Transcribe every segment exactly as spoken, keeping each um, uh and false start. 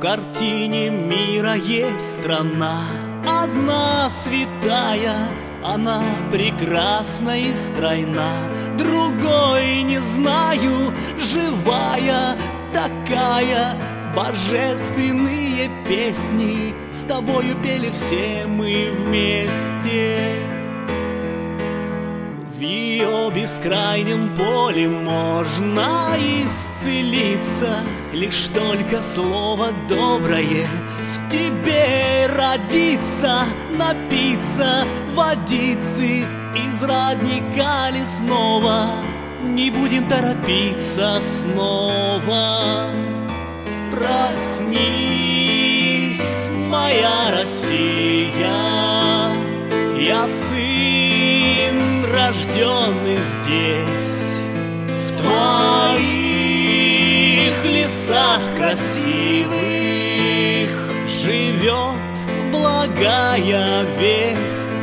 картине мира есть страна одна святая, она прекрасна и стройна. Другой не знаю, живая такая. Божественные песни с тобою пели все мы вместе. В ее бескрайнем поле можно исцелиться, лишь только слово доброе в тебе родится. Напиться водицы из родника лесного, не будем торопиться снова. Проснись, моя Россия, я сын, рожденный здесь. В твоих лесах красивых живет благая весть.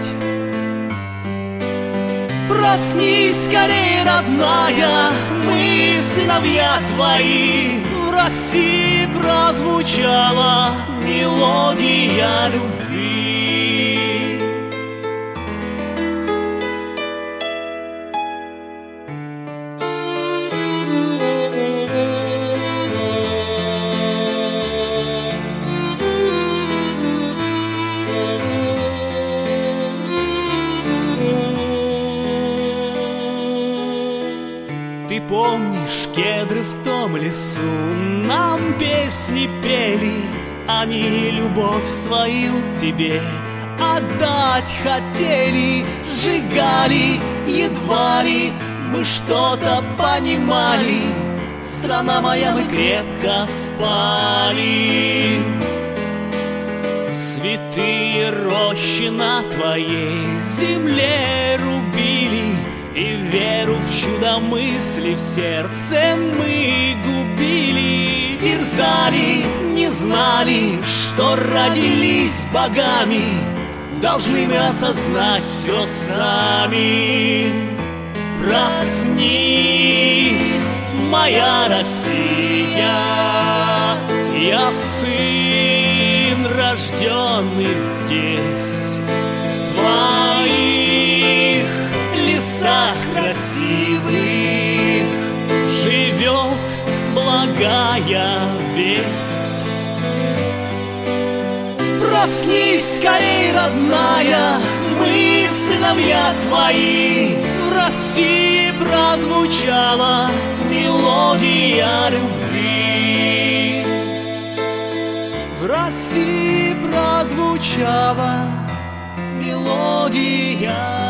Проснись скорее, родная, мы сыновья твои. В России прозвучала мелодия любви. Ты помнишь, кедры в том лесу нам песни пели, они любовь свою тебе отдать хотели. Сжигали, едва ли мы что-то понимали. Страна моя, мы крепко спали. Святые рощи на твоей земле рубили, и веру в чудо мысли в сердце мы губили. Терзали, не знали, что родились богами. Должны мы осознать все сами. Проснись, моя Россия, я сын, рожденный здесь. В твоих лесах красивых живет благая весть. Проснись скорей, родная, мы сыновья твои. В России прозвучала мелодия любви. В России прозвучала мелодия